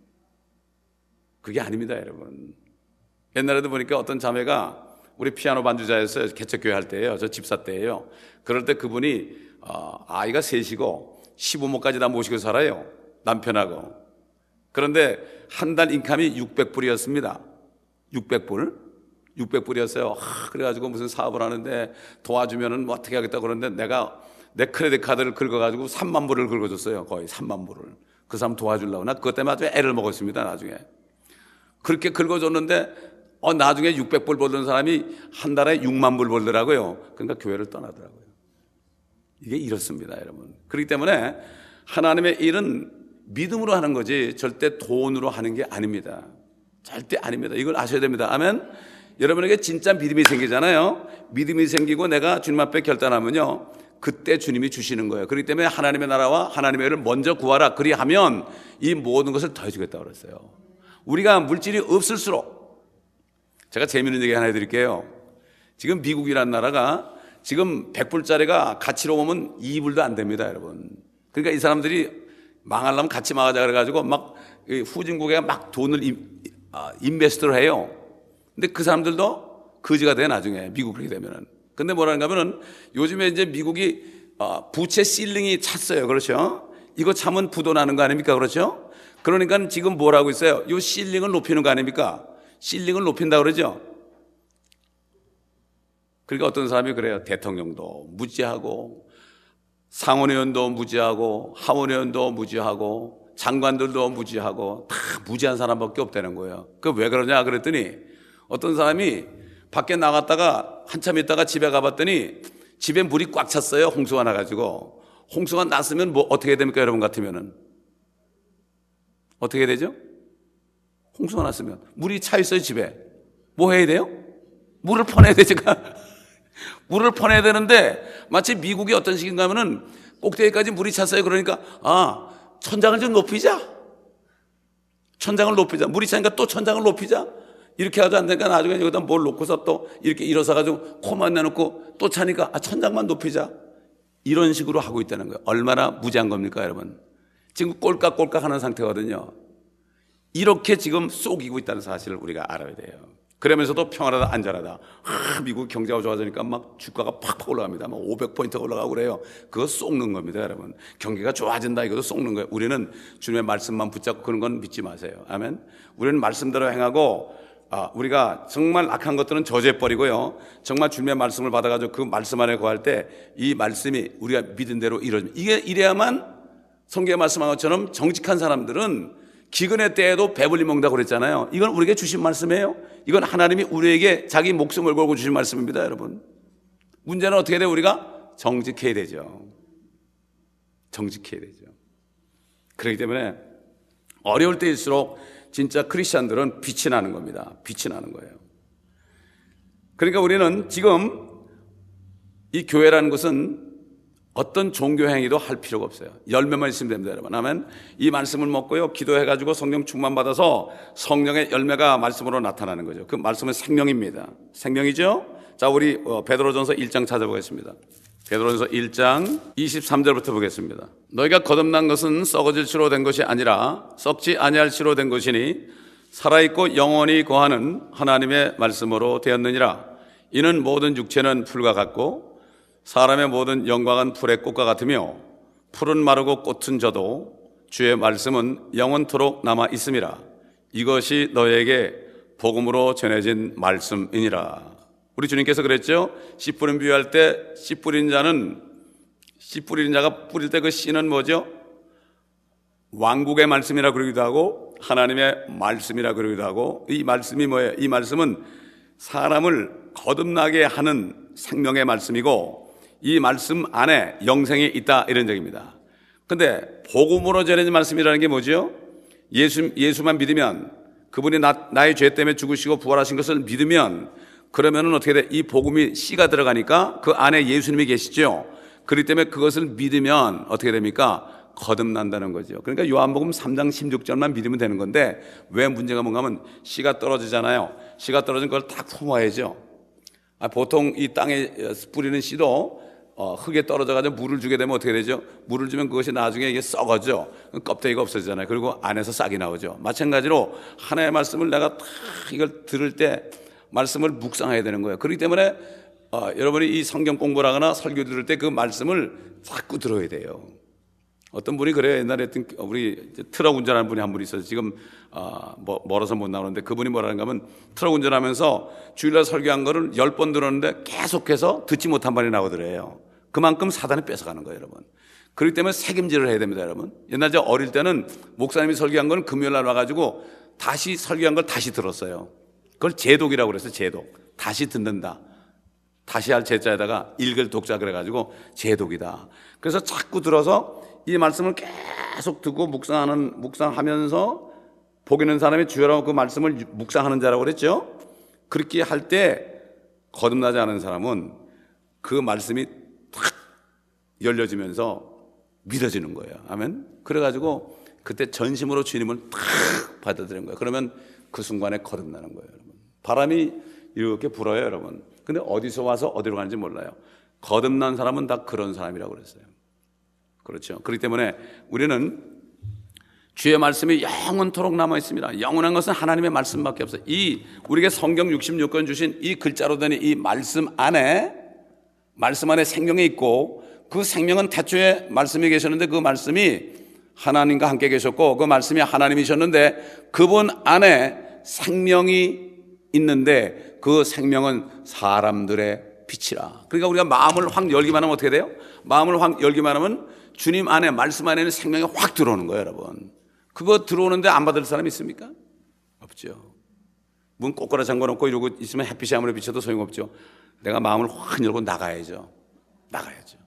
그게 아닙니다, 여러분. 옛날에도 보니까 어떤 자매가 우리 피아노 반주자였어요. 개척교회 할 때예요. 저 집사 때예요. 그럴 때 그분이 어, 아이가 셋이고 시부모까지 다 모시고 살아요. 남편하고. 그런데 한 달 인감이 육백 불이었습니다. 육백 불. 육백 불이었어요. 하, 그래가지고 무슨 사업을 하는데 도와주면은 뭐 어떻게 하겠다 그러는데 내가 내 크레딧 카드를 긁어가지고 삼만 불을 긁어줬어요. 거의 삼만 불을. 그 사람 도와주려고. 나 그것 때문에 아주 애를 먹었습니다. 나중에. 그렇게 긁어줬는데 어, 나중에 육백 불 벌던 사람이 한 달에 육만 불 벌더라고요. 그러니까 교회를 떠나더라고요. 이게 이렇습니다, 여러분. 그렇기 때문에 하나님의 일은 믿음으로 하는 거지 절대 돈으로 하는 게 아닙니다. 절대 아닙니다. 이걸 아셔야 됩니다. 아멘. 여러분에게 진짜 믿음이 생기잖아요. 믿음이 생기고 내가 주님 앞에 결단하면요, 그때 주님이 주시는 거예요. 그렇기 때문에 하나님의 나라와 하나님의 일을 먼저 구하라. 그리하면 이 모든 것을 더해주겠다고 그랬어요. 우리가 물질이 없을수록, 제가 재미있는 얘기 하나 해드릴게요. 지금 미국이라는 나라가 지금 백 불짜리가 가치로 보면 이 불도 안 됩니다, 여러분. 그러니까 이 사람들이 망하려면 같이 망하자 그래가지고 막 후진국에 막 돈을 인, 아, 인베스트를 해요. 근데 그 사람들도 거지가 돼, 나중에 미국 그렇게 되면은. 근데 뭐라는가 하면은 요즘에 이제 미국이 어, 부채 실링이 찼어요. 그렇죠? 이거 차면 부도 나는 거 아닙니까? 그렇죠? 그러니까 지금 뭐라고 있어요? 이 실링을 높이는 거 아닙니까? 실링을 높인다 그러죠? 그러니까 어떤 사람이 그래요. 대통령도 무지하고 상원의원도 무지하고 하원의원도 무지하고 장관들도 무지하고 다 무지한 사람밖에 없다는 거예요. 그 왜 그러냐 그랬더니 어떤 사람이 밖에 나갔다가 한참 있다가 집에 가봤더니 집에 물이 꽉 찼어요. 홍수가 나가지고. 홍수가 났으면 뭐 어떻게 됩니까? 여러분 같으면은 어떻게 되죠? 홍수가 났으면 물이 차 있어요. 집에 뭐 해야 돼요? 물을 퍼내야 되지. 물을 퍼내야 되는데 마치 미국이 어떤 식인가 하면은 꼭대기까지 물이 찼어요. 그러니까 아, 천장을 좀 높이자. 천장을 높이자. 물이 차니까 또 천장을 높이자. 이렇게 하지 않으니까 나중에 여기다 뭘 놓고서 또 이렇게 일어서가지고 코만 내놓고 또 차니까 아, 천장만 높이자. 이런 식으로 하고 있다는 거예요. 얼마나 무지한 겁니까, 여러분? 지금 꼴깍꼴깍 하는 상태거든요. 이렇게 지금 쏘기고 있다는 사실을 우리가 알아야 돼요. 그러면서도 평안하다, 안전하다. 아, 미국 경제가 좋아지니까 막 주가가 팍팍 올라갑니다. 막 오백 포인트가 올라가고 그래요. 그거 쏙는 겁니다, 여러분. 경기가 좋아진다, 이것도 쏙는 거예요. 우리는 주님의 말씀만 붙잡고 그런 건 믿지 마세요. 아멘. 우리는 말씀대로 행하고, 아, 우리가 정말 악한 것들은 저주해버리고요. 정말 주님의 말씀을 받아가지고 그 말씀 안에 거할 때 이 말씀이 우리가 믿은 대로 이루어집니다. 이게 이래야만 성경에 말씀한 것처럼 정직한 사람들은 기근의 때에도 배불리 먹는다고 그랬잖아요. 이건 우리에게 주신 말씀이에요. 이건 하나님이 우리에게 자기 목숨을 걸고 주신 말씀입니다, 여러분. 문제는 어떻게 돼요? 우리가 정직해야 되죠. 정직해야 되죠. 그렇기 때문에 어려울 때일수록 진짜 크리스찬들은 빛이 나는 겁니다. 빛이 나는 거예요. 그러니까 우리는 지금 이 교회라는 것은 어떤 종교 행위도 할 필요가 없어요. 열매만 있으면 됩니다, 여러분. 아멘. 이 말씀을 먹고요, 기도해가지고 성령 충만 받아서 성령의 열매가 말씀으로 나타나는 거죠. 그 말씀은 생명입니다. 생명이죠. 자, 우리 베드로전서 일 장 찾아보겠습니다. 베드로전서 일 장 이십삼 절부터 보겠습니다. 너희가 거듭난 것은 썩어질 씨로 된 것이 아니라 썩지 아니할 씨로 된 것이니 살아있고 영원히 거하는 하나님의 말씀으로 되었느니라. 이는 모든 육체는 풀과 같고 사람의 모든 영광은 풀의 꽃과 같으며 풀은 마르고 꽃은 져도 주의 말씀은 영원토록 남아 있음이라. 이것이 너에게 복음으로 전해진 말씀이니라. 우리 주님께서 그랬죠. 씨 뿌린 비유할 때 씨 뿌린 자는 씨 뿌리는 자가 뿌릴 때 그 씨는 뭐죠? 왕국의 말씀이라 그러기도 하고 하나님의 말씀이라 그러기도 하고, 이 말씀이 뭐예요? 이 말씀은 사람을 거듭나게 하는 생명의 말씀이고 이 말씀 안에 영생이 있다, 이런 적입니다. 근데 복음으로 전해진 말씀이라는 게 뭐죠? 예수, 예수만 믿으면, 그분이 나, 나의 죄 때문에 죽으시고 부활하신 것을 믿으면, 그러면은 어떻게 돼? 이 복음이 씨가 들어가니까 그 안에 예수님이 계시죠. 그렇기 때문에 그것을 믿으면 어떻게 됩니까? 거듭난다는 거죠. 그러니까 요한복음 삼 장 십육 절만 믿으면 되는 건데, 왜 문제가 뭔가 하면 씨가 떨어지잖아요. 씨가 떨어진 걸 다 품어야죠. 아, 보통 이 땅에 뿌리는 씨도 어, 흙에 떨어져가지고 물을 주게 되면 어떻게 되죠? 물을 주면 그것이 나중에 이게 썩어져. 껍데기가 없어지잖아요. 그리고 안에서 싹이 나오죠. 마찬가지로 하나님의 말씀을 내가 다 이걸 들을 때 말씀을 묵상해야 되는 거예요. 그렇기 때문에 어, 여러분이 이 성경 공부를 하거나 설교 들을 때 그 말씀을 자꾸 들어야 돼요. 어떤 분이 그래요. 옛날에 했던 우리 트럭 운전하는 분이 한 분 있어요. 지금 어, 뭐, 멀어서 못 나오는데, 그분이 뭐라는가 하면 트럭 운전하면서 주일날 설교한 거를 열 번 들었는데 계속해서 듣지 못한 말이 나오더래요. 그만큼 사단이 뺏어가는 거예요, 여러분. 그렇기 때문에 책임질을 해야 됩니다, 여러분. 옛날 저 어릴 때는 목사님이 설교한 건 금요일 날 와가지고 다시 설교한 걸 다시 들었어요. 그걸 제독이라고 그랬어요. 제독. 다시 듣는다. 다시 할 제자에다가 읽을 독자 그래가지고 제독이다. 그래서 자꾸 들어서 이 말씀을 계속 듣고 묵상하는, 묵상하면서 복있는 사람이 주여라고 그 말씀을 묵상하는 자라고 그랬죠. 그렇게 할 때 거듭나지 않은 사람은 그 말씀이 탁 열려지면서 믿어지는 거예요. 아멘. 그래가지고 그때 전심으로 주님을 탁 받아들이는 거예요. 그러면 그 순간에 거듭나는 거예요, 여러분. 바람이 이렇게 불어요, 여러분. 근데 어디서 와서 어디로 가는지 몰라요. 거듭난 사람은 다 그런 사람이라고 그랬어요. 그렇죠. 그렇기 때문에 우리는 주의 말씀이 영원토록 남아 있습니다. 영원한 것은 하나님의 말씀밖에 없어요. 이 우리에게 성경 육십육 권 주신 이 글자로 된 이 말씀 안에, 말씀 안에 생명이 있고, 그 생명은 태초에 말씀이 계셨는데 그 말씀이 하나님과 함께 계셨고 그 말씀이 하나님이셨는데 그분 안에 생명이 있는데 그 생명은 사람들의 빛이라. 그러니까 우리가 마음을 확 열기만 하면 어떻게 돼요? 마음을 확 열기만 하면 주님 안에, 말씀 안에는 생명이 확 들어오는 거예요, 여러분. 그거 들어오는데 안 받을 사람이 있습니까? 없죠. 문 꼬꾸라 잠궈놓고 이러고 있으면 햇빛이 아무리 비쳐도 소용없죠. 내가 마음을 확 열고 나가야죠. 나가야죠.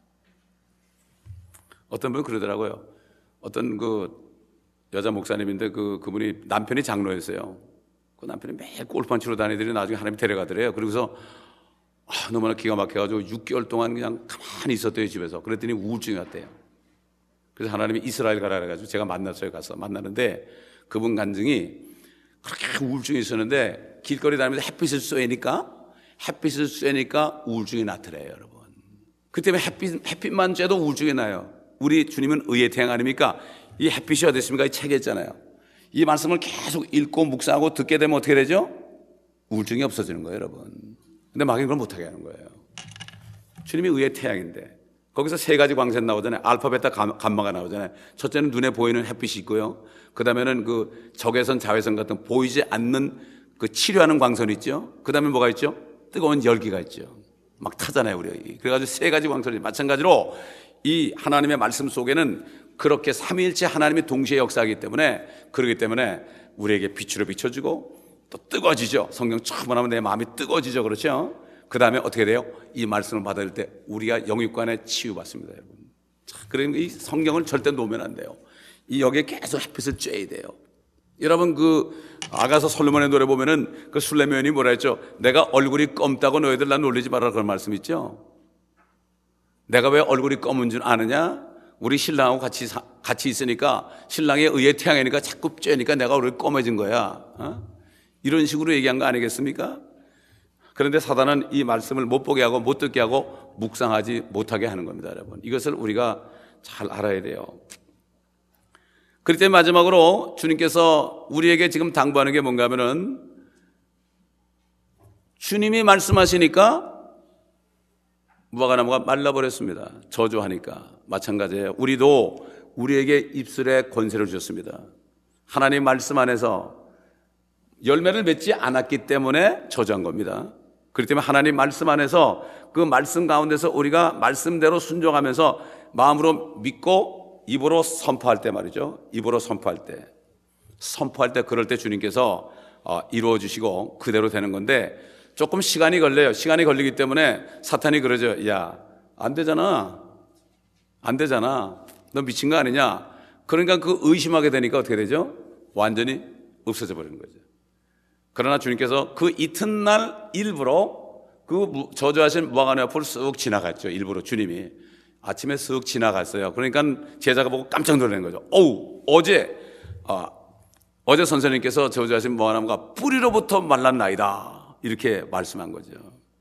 어떤 분은 그러더라고요. 어떤 그 여자 목사님인데 그, 그분이 남편이 장로였어요. 그 남편이 매일 골프만 치러 다니더니 나중에 하나님이 데려가더래요. 그러고서 아, 너무나 기가 막혀가지고 육 개월 동안 그냥 가만히 있었대요, 집에서. 그랬더니 우울증이 왔대요. 그래서 하나님이 이스라엘 가라 그래가지고 제가 만났어요. 가서 만나는데 그분 간증이 그렇게 우울증이 있었는데 길거리 다니면서 햇빛을 쐬니까 햇빛을 쐬니까 우울증이 나더래요, 여러분. 그 때문에 햇빛, 햇빛만 쬐도 우울증이 나요. 우리 주님은 의의 태양 아닙니까? 이 햇빛이 어디 있습니까? 이 책에 있잖아요. 이 말씀을 계속 읽고 묵상하고 듣게 되면 어떻게 되죠? 우울증이 없어지는 거예요, 여러분. 근데 마귀는 그걸 못하게 하는 거예요. 주님이 의의 태양인데 거기서 세 가지 광선 나오잖아요. 알파, 베타, 감마가 나오잖아요. 첫째는 눈에 보이는 햇빛이 있고요. 그 다음에는 그 적외선, 자외선 같은 보이지 않는 그 치료하는 광선이 있죠. 그 다음에 뭐가 있죠? 뜨거운 열기가 있죠. 막 타잖아요, 우리. 그래가지고 세 가지 광선이. 마찬가지로 이 하나님의 말씀 속에는 그렇게 삼위일체 하나님이 동시에 역사하기 때문에, 그러기 때문에 우리에게 빛으로 비춰주고 또 뜨거워지죠. 성경 처음 하면 내 마음이 뜨거워지죠. 그렇죠? 그 다음에 어떻게 돼요? 이 말씀을 받을 때 우리가 영육간에 치유받습니다, 여러분. 그러니까 이 성경을 절대 놓으면 안 돼요. 이 여기에 계속 햇빛을 쬐야 돼요. 여러분 그 아가서 솔로몬의 노래 보면은 그 술레미온이 뭐라 했죠? 내가 얼굴이 검다고 너희들 나 놀리지 마라, 그런 말씀 있죠? 내가 왜 얼굴이 검은 줄 아느냐? 우리 신랑하고 같이 사, 같이 있으니까 신랑의 의의 태양이니까 자꾸 쬐니까 내가 얼굴이 검해진 거야. 어? 이런 식으로 얘기한 거 아니겠습니까? 그런데 사단은 이 말씀을 못 보게 하고 못 듣게 하고 묵상하지 못하게 하는 겁니다, 여러분. 이것을 우리가 잘 알아야 돼요. 그렇기 때문에 마지막으로 주님께서 우리에게 지금 당부하는 게 뭔가 하면은 주님이 말씀하시니까 무화과나무가 말라버렸습니다. 저주하니까. 마찬가지예요. 우리도 우리에게 입술에 권세를 주셨습니다. 하나님 말씀 안에서 열매를 맺지 않았기 때문에 저주한 겁니다. 그렇기 때문에 하나님 말씀 안에서 그 말씀 가운데서 우리가 말씀대로 순종하면서 마음으로 믿고 입으로 선포할 때 말이죠. 입으로 선포할 때. 선포할 때 그럴 때 주님께서 이루어 주시고 그대로 되는 건데 조금 시간이 걸려요. 시간이 걸리기 때문에 사탄이 그러죠. 야, 안 되잖아. 안 되잖아. 너 미친 거 아니냐? 그러니까 그 의심하게 되니까 어떻게 되죠? 완전히 없어져 버리는 거죠. 그러나 주님께서 그 이튿날 일부러 그 저주하신 무화과나무 앞을 쓱 지나갔죠. 일부러 주님이 아침에 쓱 지나갔어요. 그러니까 제자가 보고 깜짝 놀라는 거죠. 어우, 어제 아, 어제 선생님께서 저주하신 무화과나무가 뿌리로부터 말랐나이다 이렇게 말씀한 거죠.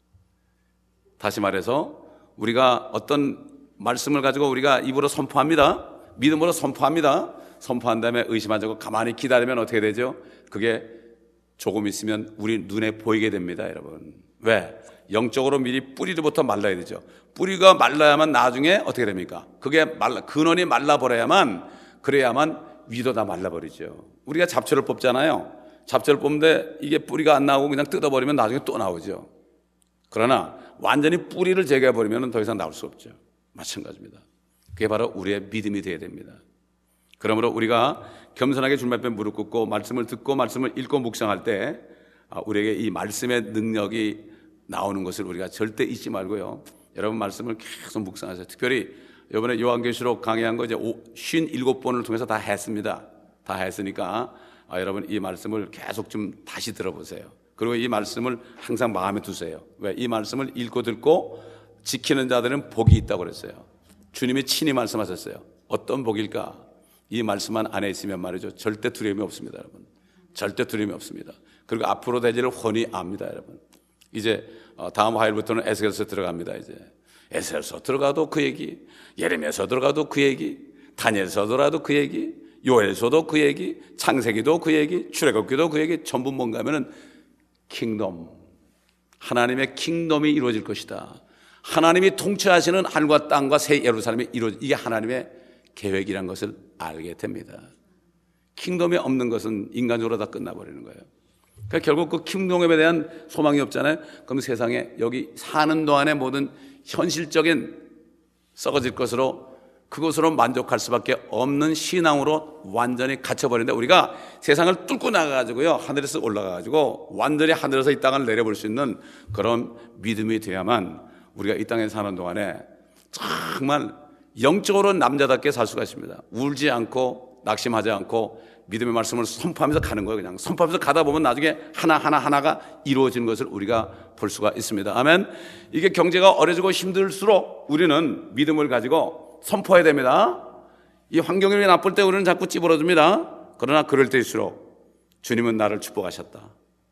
다시 말해서 우리가 어떤 말씀을 가지고 우리가 입으로 선포합니다. 믿음으로 선포합니다. 선포한 다음에 의심하지 않고 가만히 기다리면 어떻게 되죠? 그게 조금 있으면 우리 눈에 보이게 됩니다, 여러분. 왜? 영적으로 미리 뿌리로부터 말라야 되죠. 뿌리가 말라야만 나중에 어떻게 됩니까? 그게 말라, 근원이 말라버려야만, 그래야만 위도 다 말라버리죠. 우리가 잡초를 뽑잖아요. 잡초를 뽑는데 이게 뿌리가 안 나오고 그냥 뜯어버리면 나중에 또 나오죠. 그러나 완전히 뿌리를 제거해버리면 더 이상 나올 수 없죠. 마찬가지입니다. 그게 바로 우리의 믿음이 되어야 됩니다. 그러므로 우리가 겸손하게 주님 앞에 무릎 꿇고 말씀을 듣고 말씀을 읽고 묵상할 때 우리에게 이 말씀의 능력이 나오는 것을 우리가 절대 잊지 말고요. 여러분 말씀을 계속 묵상하세요. 특별히 이번에 요한계시록 강의한 거 이제 오십칠 번을 통해서 다 했습니다. 다 했으니까 아, 여러분 이 말씀을 계속 좀 다시 들어보세요. 그리고 이 말씀을 항상 마음에 두세요. 왜? 이 말씀을 읽고 듣고 지키는 자들은 복이 있다고 그랬어요. 주님이 친히 말씀하셨어요. 어떤 복일까? 이 말씀만 안에 있으면 말이죠. 절대 두려움이 없습니다, 여러분. 절대 두려움이 없습니다. 그리고 앞으로 되지를 훤히 압니다, 여러분. 이제 다음 화요일부터는 에스겔서 들어갑니다. 이제 에스겔서 들어가도 그 얘기, 예레미야서 들어가도 그 얘기, 다니엘서 들어가도 그 얘기, 요엘서도 그 얘기, 창세기도 그 얘기, 출애굽기도 그 얘기. 전부 뭔가 하면은 킹덤, 하나님의 킹덤이 이루어질 것이다. 하나님이 통치하시는 하늘과 땅과 새 예루살렘이 이루어질, 이게 하나님의 계획이란 것을 알게 됩니다. 킹덤이 없는 것은 인간적으로 다 끝나버리는 거예요. 그러니까 결국 그 킹덤에 대한 소망이 없잖아요. 그럼 세상에 여기 사는 동안의 모든 현실적인 썩어질 것으로 그것으로 만족할 수밖에 없는 신앙으로 완전히 갇혀버리는데 우리가 세상을 뚫고 나가가지고요 하늘에서 올라가가지고 완전히 하늘에서 이 땅을 내려볼 수 있는 그런 믿음이 돼야만 우리가 이 땅에 사는 동안에 정말 영적으로 남자답게 살 수가 있습니다. 울지 않고 낙심하지 않고 믿음의 말씀을 선포하면서 가는 거예요. 그냥 선포하면서 가다 보면 나중에 하나하나 하나가 이루어지는 것을 우리가 볼 수가 있습니다. 아멘. 이게 경제가 어려지고 힘들수록 우리는 믿음을 가지고 선포해야 됩니다. 이 환경이 나쁠 때 우리는 자꾸 찌부러집니다. 그러나 그럴 때일수록 주님은 나를 축복하셨다.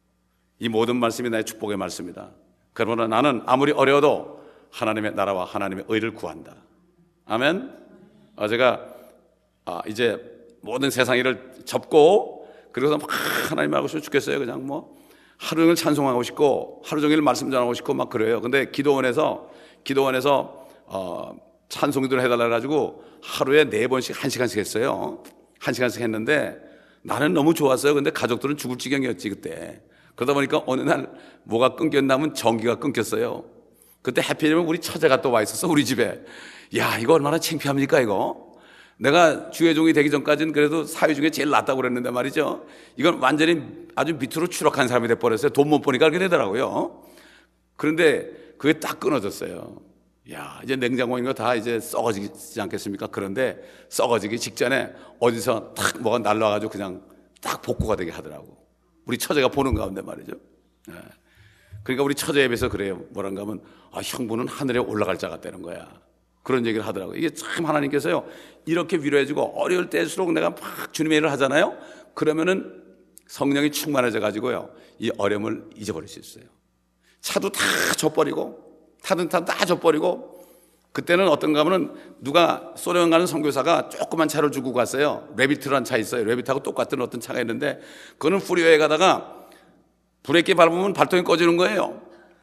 이 모든 말씀이 나의 축복의 말씀이다. 그러나 나는 아무리 어려워도 하나님의 나라와 하나님의 의를 구한다. 아멘. 어, 제가 아, 이제 모든 세상 일을 접고 그래서 막 하나님 하고 싶어 죽겠어요. 그냥 뭐 하루 종일 찬송하고 싶고 하루 종일 말씀 전하고 싶고 막 그래요. 근데 기도원에서 기도원에서 어, 찬송기도를 해달라 가지고 하루에 네 번씩 한 시간씩 했어요. 한 시간씩 했는데 나는 너무 좋았어요. 근데 가족들은 죽을 지경이었지 그때. 그러다 보니까 어느 날 뭐가 끊겼냐면 전기가 끊겼어요. 그때 하필이면 우리 처제가 또 와 있었어 우리 집에. 야 이거 얼마나 창피합니까 이거. 내가 주의종이 되기 전까지는 그래도 사회 중에 제일 낫다고 그랬는데 말이죠. 이건 완전히 아주 밑으로 추락한 사람이 돼버렸어요. 돈 못 버니까 그렇게 되더라고요. 그런데 그게 딱 끊어졌어요. 야 이제 냉장고인 거 다 이제 썩어지지 않겠습니까? 그런데 썩어지기 직전에 어디서 탁 뭐가 날라와가지고 그냥 딱 복구가 되게 하더라고. 우리 처제가 보는 가운데 말이죠. 네. 그러니까 우리 처제에 비해서 그래요. 뭐란가 하면 아, 형부는 하늘에 올라갈 자 같다는 거야. 그런 얘기를 하더라고요. 이게 참 하나님께서요 이렇게 위로해주고 어려울 때일수록 내가 막 주님의 일을 하잖아요. 그러면은 성령이 충만해져 가지고요 이 어려움을 잊어버릴 수 있어요. 차도 다 져버리고 타든 타든 다 져버리고 그때는 어떤가 하면은 누가 소련 가는 선교사가 조그만 차를 주고 갔어요. 레비트라는 차 있어요. 레비트하고 똑같은 어떤 차가 있는데 그거는 프리웨이에 가다가 브레이크 밟으면 발동이 꺼지는 거예요.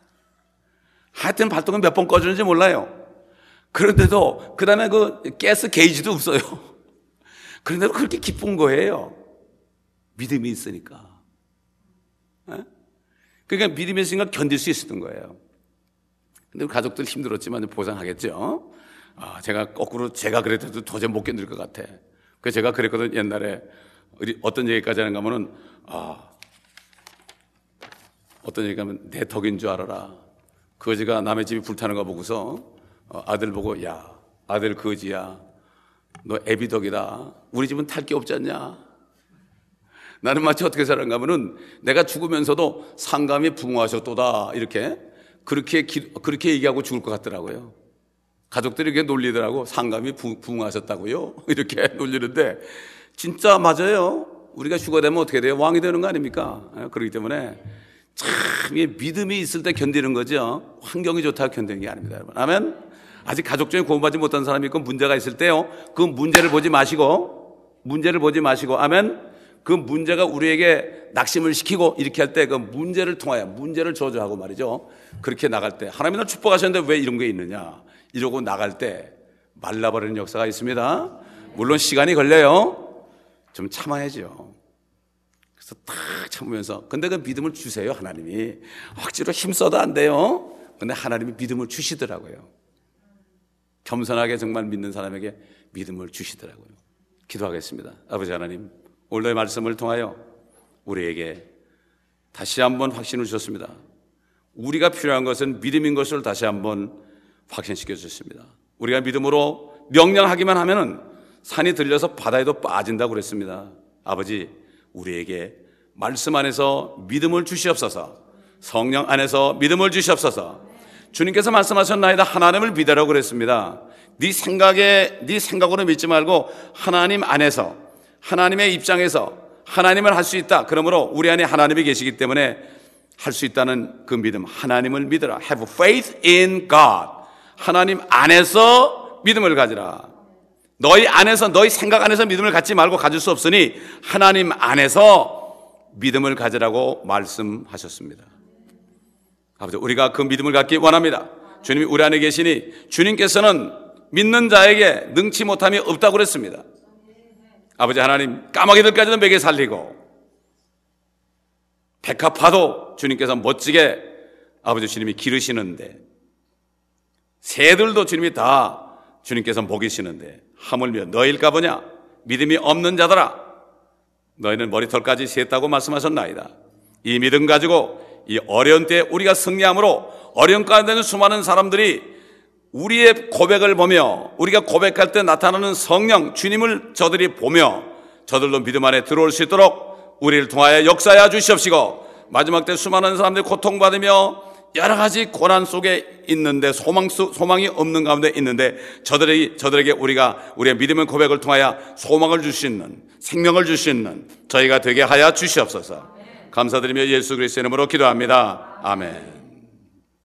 하여튼 발동은 몇 번 꺼지는지 몰라요. 그런데도 그 다음에 그 가스 게이지도 없어요. 그런데도 그렇게 기쁜 거예요. 믿음이 있으니까. 에? 그러니까 믿음이 있으니까 견딜 수 있었던 거예요. 근데 가족들 힘들었지만 보상하겠죠. 아, 제가 거꾸로 제가 그랬어도 도저히 못 견딜 것 같아. 그래서 제가 그랬거든. 옛날에 어떤 얘기까지 하는가 하면은, 아, 어떤 얘기가 하면 내 덕인 줄 알아라. 거지가 남의 집이 불타는 거 보고서 아들 보고, 야, 아들 거지야, 너 애비 덕이다. 우리 집은 탈 게 없지 않냐? 나는 마치 어떻게 살았는가 하면은 내가 죽으면서도 상감이 부흥하셨도다. 이렇게 그렇게 기, 그렇게 얘기하고 죽을 것 같더라고요. 가족들이 이렇게 놀리더라고. 상감이 부, 부흥하셨다고요? 이렇게 놀리는데 진짜 맞아요. 우리가 휴가 되면 어떻게 돼요? 왕이 되는 거 아닙니까? 그렇기 때문에 참 믿음이 있을 때 견디는 거죠. 환경이 좋다고 견디는 게 아닙니다, 여러분. 아멘. 아직 가족 중에 구원받지 못한 사람이 있고 문제가 있을 때요, 그 문제를 보지 마시고 문제를 보지 마시고 아멘. 그 문제가 우리에게 낙심을 시키고 이렇게 할 때 그 문제를 통하여 문제를 저주하고 말이죠. 그렇게 나갈 때 하나님이 날 축복하셨는데 왜 이런 게 있느냐 이러고 나갈 때 말라버리는 역사가 있습니다. 물론 시간이 걸려요. 좀 참아야죠. 그래서 딱 참으면서 근데 그 믿음을 주세요. 하나님이 억지로 힘써도 안 돼요. 근데 하나님이 믿음을 주시더라고요. 겸손하게 정말 믿는 사람에게 믿음을 주시더라고요. 기도하겠습니다. 아버지 하나님, 오늘의 말씀을 통하여 우리에게 다시 한번 확신을 주셨습니다. 우리가 필요한 것은 믿음인 것을 다시 한번 확신시켜 주셨습니다. 우리가 믿음으로 명령하기만 하면은 산이 들려서 바다에도 빠진다고 그랬습니다. 아버지, 우리에게 말씀 안에서 믿음을 주시옵소서. 성령 안에서 믿음을 주시옵소서. 주님께서 말씀하셨나이다. 하나님을 믿으라고 그랬습니다. 네 생각에 네 생각으로 믿지 말고 하나님 안에서 하나님의 입장에서 하나님을 할 수 있다. 그러므로 우리 안에 하나님이 계시기 때문에 할 수 있다는 그 믿음, 하나님을 믿으라. Have faith in God. 하나님 안에서 믿음을 가지라. 너희 안에서 너희 생각 안에서 믿음을 갖지 말고 가질 수 없으니 하나님 안에서 믿음을 가지라고 말씀하셨습니다. 아버지, 우리가 그 믿음을 갖기 원합니다. 주님이 우리 안에 계시니 주님께서는 믿는 자에게 능치 못함이 없다고 그랬습니다. 아버지 하나님, 까마귀들까지도 먹여 살리고 백합화도 주님께서 멋지게 아버지 주님이 기르시는데 새들도 주님이 다 주님께서 먹이시는데 하물며 너희일까 보냐? 믿음이 없는 자들아, 너희는 머리털까지 셌다고 말씀하셨나이다. 이 믿음 가지고 이 어려운 때에 우리가 승리함으로 어려운 가운데 있는 수많은 사람들이 우리의 고백을 보며 우리가 고백할 때 나타나는 성령 주님을 저들이 보며 저들도 믿음 안에 들어올 수 있도록 우리를 통하여 역사하여 주시옵시고, 마지막 때 수많은 사람들이 고통받으며 여러 가지 고난 속에 있는데 소망, 소망이 없는 가운데 있는데 저들에게, 저들에게 우리가 우리의 믿음의 고백을 통하여 소망을 줄 수 있는, 생명을 줄 수 있는 저희가 되게 하여 주시옵소서. 감사드리며 예수 그리스도의 이름으로 기도합니다. 아멘.